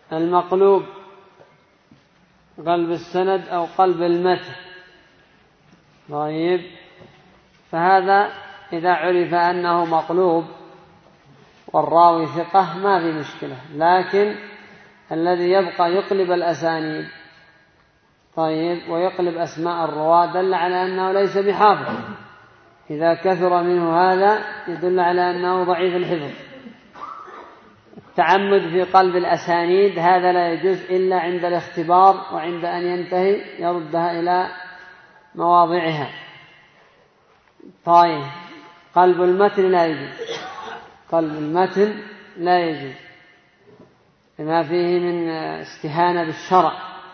المقلوب قلب السند أو قلب المتن. طيب، فهذا إذا عرف أنه مقلوب والراوي ثقة ما في مشكلة، لكن الذي يبقى يقلب الأسانيد طيب ويقلب أسماء الرواة دل على أنه ليس بحافظ. إذا كثر منه هذا يدل على أنه ضعيف الحفظ. التعمد في قلب الأسانيد هذا لا يجوز إلا عند الاختبار، وعند أن ينتهي يردها إلى مواضعها. طيب، قلب المتن لا يجوز، قلب المتن لا يجوز لما فيه من استهانة بالشرع.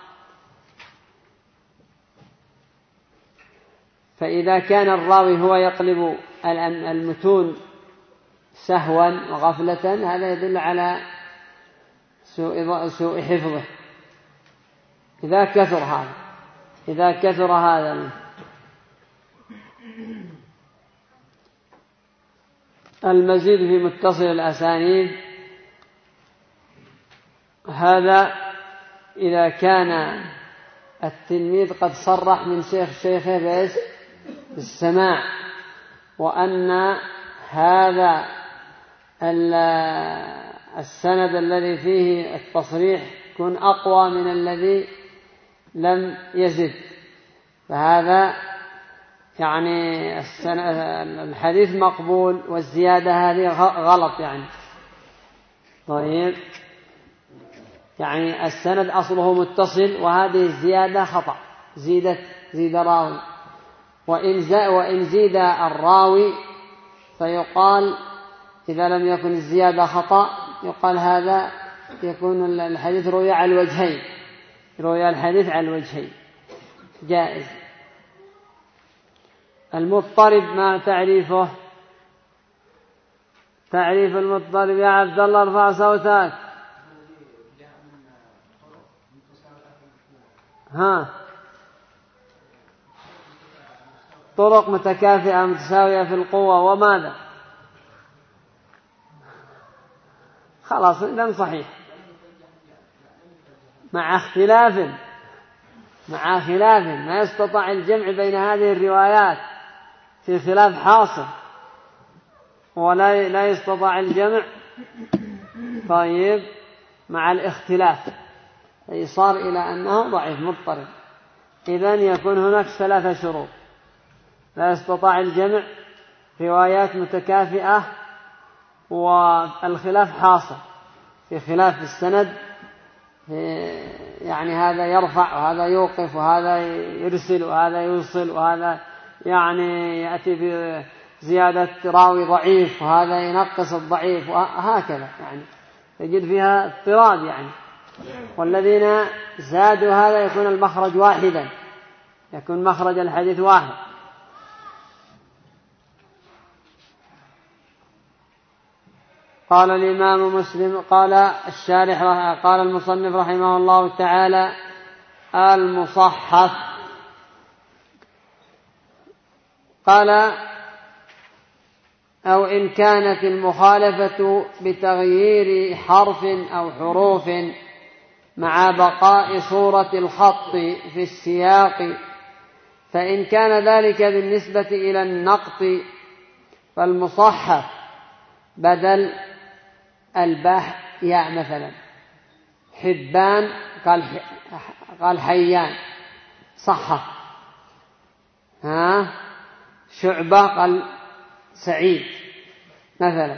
فإذا كان الراوي هو يقلب المتون سهوا وغفلة هذا يدل على سوء حفظه. إذا كثر هذا المزيد في متصل الأسانيد هذا إذا كان التلميذ قد صرح من شيخه بالسماع، وأن هذا السند الذي فيه التصريح يكون أقوى من الذي لم يزد، فهذا يعني الحديث مقبول والزيادة هذه غلط يعني. طيب، يعني السند أصله متصل وهذه الزيادة خطأ، زيد راوي، وإن زيد الراوي فيقال إذا لم يكن الزيادة خطأ يقال هذا يكون الحديث روي على الوجهين، روي الحديث على الوجهين جائز. المضطرب ما تعريفه؟ تعريف المضطرب يا عبد الله ارفع صوتك. طرق متكافئة متساوية في القوة وماذا؟ خلاص إذن صحيح، مع خلاف ما يستطاع الجمع بين هذه الروايات، في خلاف حاصل ولا يستطاع الجمع. طيب، مع الاختلاف صار إلى أنه ضعيف مضطرب. إذن يكون هناك 3 شروط: لا يستطاع الجمع، روايات متكافئة، والخلاف حاصل، في خلاف السند، يعني هذا يرفع وهذا يوقف وهذا يرسل وهذا يوصل وهذا يعني يأتي بزيادة راوي ضعيف وهذا ينقص الضعيف وهكذا، يعني تجد فيها اضطراب يعني. والذين زادوا هذا يكون المخرج واحدا، يكون مخرج الحديث واحد. قال الإمام مسلم قال الشارح قال المصنف رحمه الله تعالى: المصحف. قال: أو إن كانت المخالفة بتغيير حرف أو حروف مع بقاء صورة الخط في السياق، فإن كان ذلك بالنسبة إلى النقط فالمصحف بدل الباء ياء، مثلا حبان قال حيان صحف، شعبة قال سعيد مثلا.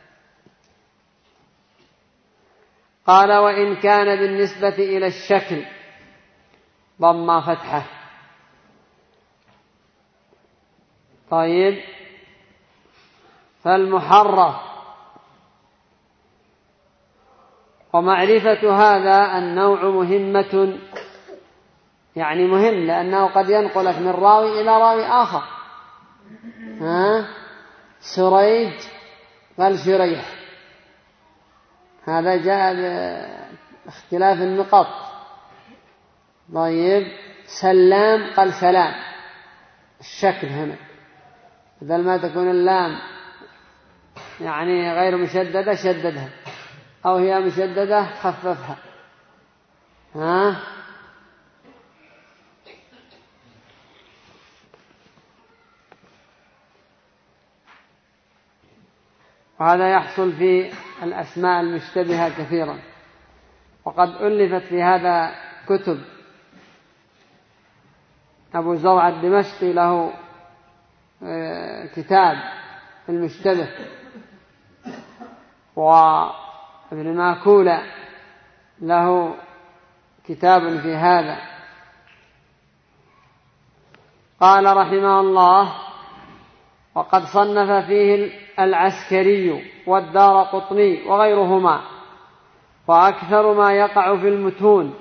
قال: وإن كان بالنسبة إلى الشكل ضم فتحة. طيب، فالمحرف. ومعرفة هذا النوع مهمة، يعني مهم لأنه قد ينقلك من راوي إلى راوي آخر. سريج قال شريح، هذا جاء باختلاف النقط. طيب، سلام قال سلام، الشكل هنا بدل ما تكون اللام يعني غير مشددة شددها، أو هي مشددة خففها، وهذا يحصل في الأسماء المشتبهة كثيرا، وقد ألفت في هذا كتب. أبو زرع الدمشقي له كتاب المشتبه، وابن ماكولة له كتاب في هذا. قال رحمه الله: وقد صنف فيه العسكري والدارقطني وغيرهما. وأكثر ما يقع في المتون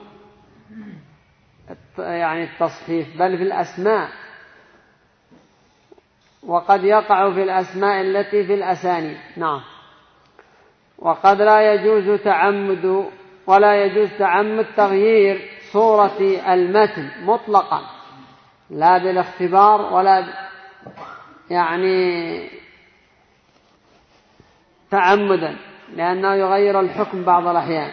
يعني التصحيف، بل في الأسماء، وقد يقع في الأسماء التي في الأسانيد. نعم. وقد لا يجوز تعمد ولا يجوز تعمد تغيير صورة المتن مطلقا، لا بالاختبار ولا يعني تعمدا، لأنه يغير الحكم بعض الأحيان.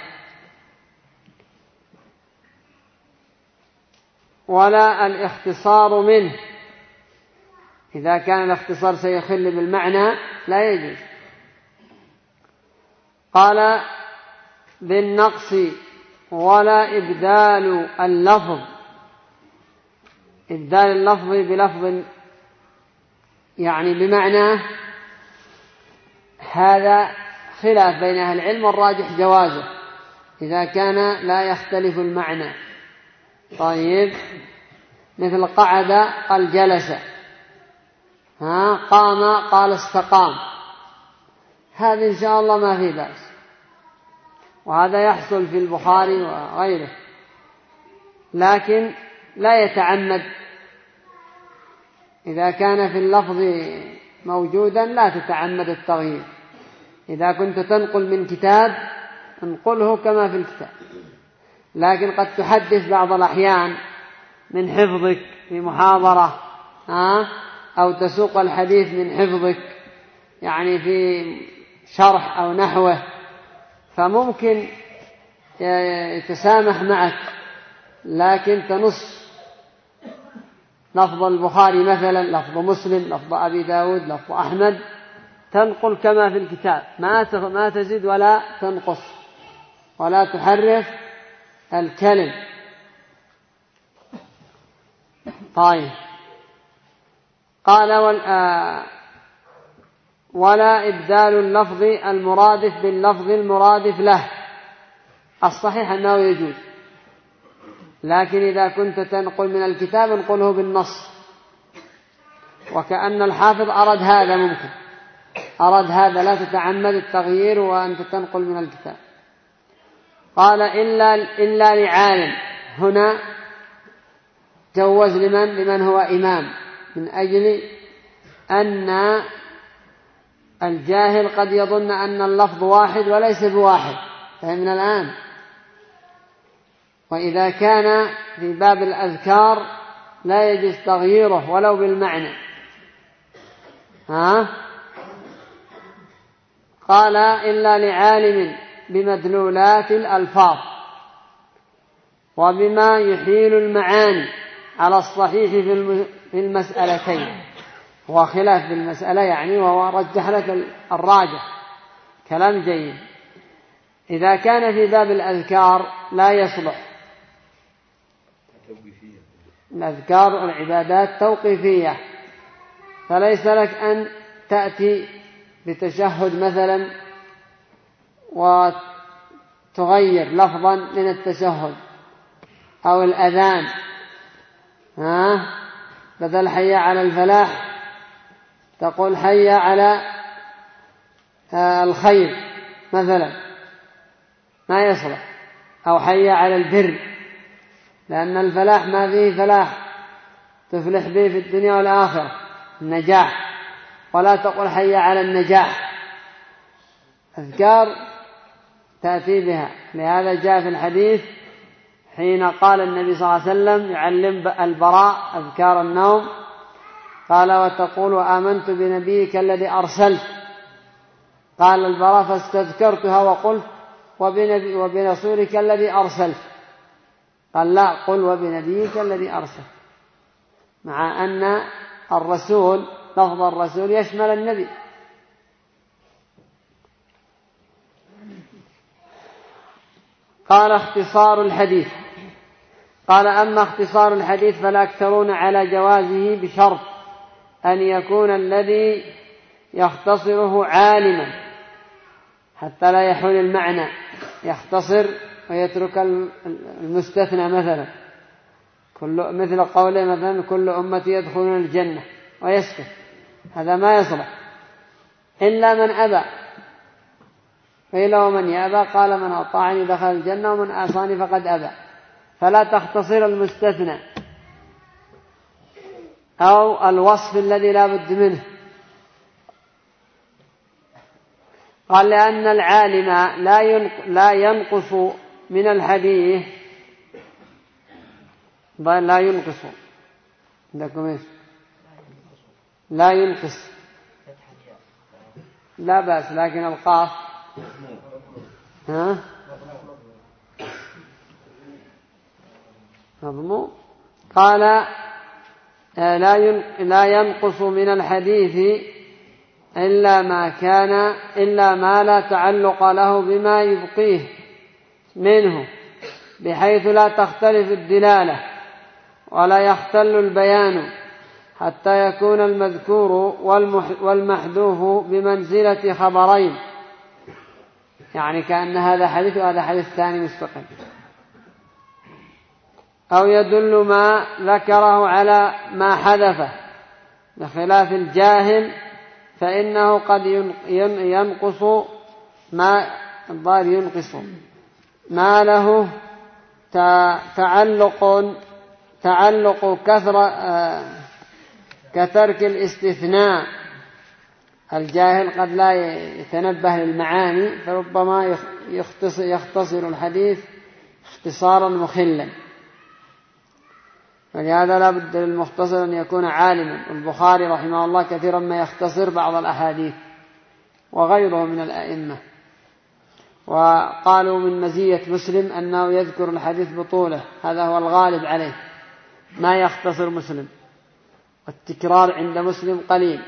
ولا الاختصار منه، إذا كان الاختصار سيخل بالمعنى لا يجوز. قال: بالنقص ولا إبدال اللفظ. إبدال اللفظ بلفظ يعني بمعنى، هذا خلاف بين أهل العلم، والراجح جوازه إذا كان لا يختلف المعنى. طيب، مثل قعد قال جلس، قام قال استقام، هذا إن شاء الله ما في بأس، وهذا يحصل في البخاري وغيره، لكن لا يتعمد. إذا كان في اللفظ موجودا لا تتعمد التغيير. إذا كنت تنقل من كتاب انقله كما في الكتاب، لكن قد تحدث بعض الأحيان من حفظك في محاضرة، أو تسوق الحديث من حفظك يعني في شرح أو نحوه، فممكن يتسامح معك، لكن تنص لفظ البخاري مثلا، لفظ مسلم، لفظ أبي داود، لفظ أحمد، تنقل كما في الكتاب، ما تزيد ولا تنقص ولا تحرف الكلم. طيب. قال: ولا إبدال اللفظ المرادف باللفظ المرادف له. الصحيح أنه يجوز، لكن إذا كنت تنقل من الكتاب انقله بالنص، وكأن الحافظ أراد هذا، ممكن أراد هذا، لا تتعمد التغيير وأنت تنقل من الكتاب. قال: إلا لعالم. هنا جوز لمن هو إمام، من أجل أن الجاهل قد يظن أن اللفظ واحد وليس بواحد، فهمنا الآن. وإذا كان في باب الأذكار لا يجوز تغييره ولو بالمعنى. قال: إلا لعالم بمدلولات الألفاظ وبما يحيل المعاني على الصحيح في المسألتين. هو خلاف بالمسألة يعني، وهو رجح لك الراجح، كلام جيد. إذا كان في باب الأذكار لا يصلح، الأذكار والعبادات توقيفية، فليس لك أن تأتي بتشهد مثلا وتغير لفظا من التشهد، أو الأذان، بدل حي على الفلاح تقول حي على الخير مثلا، ما يصلح. أو حي على البر، لأن الفلاح ما فيه فلاح تفلح به في الدنيا والآخرة، النجاح، ولا تقول حي على النجاح. أذكار تأتي بها. لهذا جاء في الحديث حين قال النبي صلى الله عليه وسلم يعلم البراء أذكار النوم، قال: وتقول آمنت بنبيك الذي أرسلت. قال البراء: فاستذكرتها وقلت وبرسولك الذي أرسلت. قال لا، قل وبنبيك الذي أرسل، مع أن الرسول لفظ الرسول يشمل النبي. قال اختصار الحديث. قال أما اختصار الحديث فالأكثرون على جوازه بشرط أن يكون الذي يختصره عالما حتى لا يحول المعنى، يختصر ويترك المستثنى مثلا، مثل قوله مثلا كل أمتي يدخلون الجنة ويسكت، هذا ما يصلح إلا من أبى. قيل ومن يأبى؟ قال من أطاعني دخل الجنة ومن عصاني فقد أبى. فلا تختصر المستثنى أو الوصف الذي لا بد منه. قال لأن العالم لا ينقص من الحديث، لا ينقص عندكم ايش؟ لا ينقص، لا بأس، لكن القاف مضموم. قال لا ينقص من الحديث إلا ما لا تعلق له بما يبقيه منه، بحيث لا تختلف الدلالة ولا يختل البيان، حتى يكون المذكور والمحذوف بمنزلة خبرين، يعني كأن هذا حديث وهذا حديث ثاني مستقل. أو يدل ما ذكره على ما حذفه، بخلاف الجاهل فإنه قد ينقص ما له تعلق كترك الاستثناء. الجاهل قد لا يتنبه للمعاني، فربما يختصر الحديث اختصارا مخلا، فلهذا لا بد للمختصر أن يكون عالما. البخاري رحمه الله كثيرا ما يختصر بعض الأحاديث وغيره من الأئمة. وقالوا من مزية مسلم أنه يذكر الحديث بطوله، هذا هو الغالب عليه، ما يختصر مسلم، والتكرار عند مسلم قليل.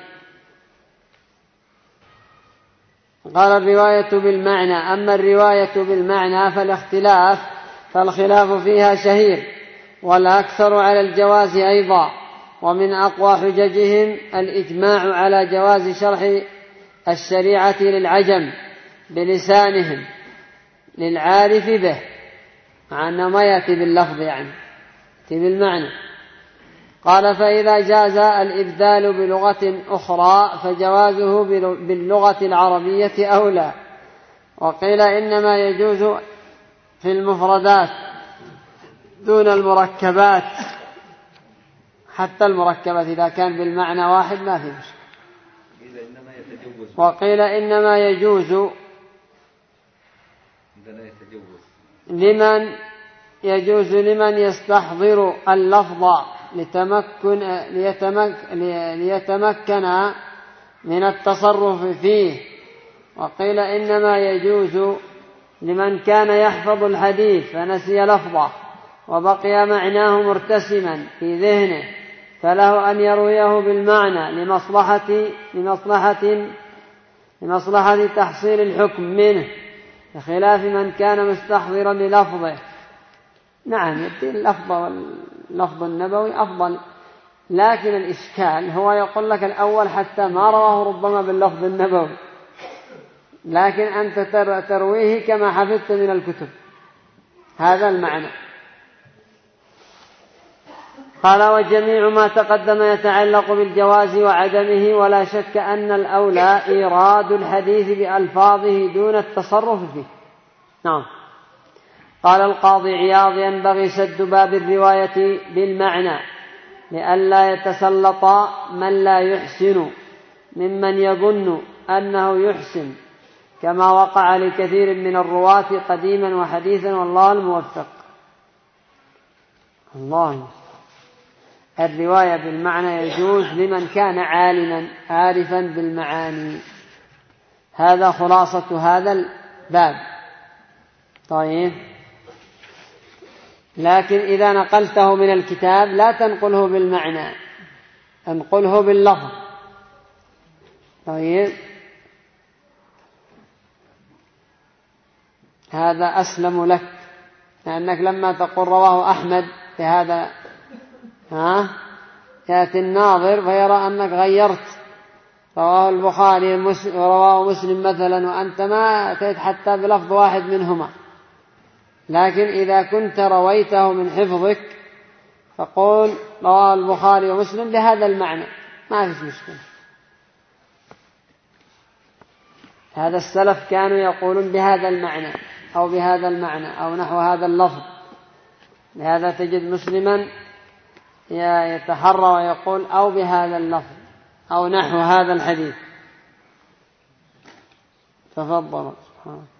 قال الرواية بالمعنى. أما الرواية بالمعنى فالخلاف فيها شهير، والأكثر على الجواز أيضا. ومن أقوى حججهم الإجماع على جواز شرح الشريعة للعجم بلسانهم للعارف به، مع أنه ما يأتي باللفظ، يعني يأتي بالمعنى. قال فإذا جاز الإبدال بلغة أخرى فجوازه باللغة العربية أولى. وقيل إنما يجوز في المفردات دون المركبات، حتى المركبات إذا كان بالمعنى واحد ما في مشكلة. وقيل إنما يجوز لمن يستحضر اللفظ ليتمكن من التصرف فيه. وقيل إنما يجوز لمن كان يحفظ الحديث فنسي لفظه وبقي معناه مرتسما في ذهنه، فله أن يرويه بالمعنى لمصلحة تحصيل الحكم منه، بخلاف من كان مستحضرا للفظه. نعم، يدين اللفظ النبوي أفضل، لكن الإشكال هو يقول لك الأول حتى ما رواه ربما باللفظ النبوي، لكن أنت ترويه كما حفظت من الكتب، هذا المعنى. قال وجميع ما تقدم يتعلق بالجواز وعدمه، ولا شك أن الأولى إيراد الحديث بألفاظه دون التصرف فيه. نعم. قال القاضي عياض ينبغي سد باب الرواية بالمعنى لئلا يتسلط من لا يحسن ممن يظن أنه يحسن، كما وقع لكثير من الرواة قديما وحديثا، والله الموفق. الله. الرواية بالمعنى يجوز لمن كان عالما عارفا بالمعاني. هذا خلاصة هذا الباب. طيب، لكن إذا نقلته من الكتاب لا تنقله بالمعنى، انقله باللفظ. طيب، هذا أسلم لك، لأنك لما تقول رواه أحمد بهذا يأتي الناظر فيرى أنك غيرت، رواه البخاري ورواه مسلم مثلا، وأنت ما أتيت حتى بلفظ واحد منهما. لكن إذا كنت رويته من حفظك فقول رواه البخاري ومسلم بهذا المعنى، ما فيش مشكلة. هذا السلف كانوا يقولون بهذا المعنى أو بهذا المعنى أو نحو هذا اللفظ. لهذا تجد مسلما يتحرى ويقول أو بهذا اللفظ أو نحو هذا الحديث. تفضل.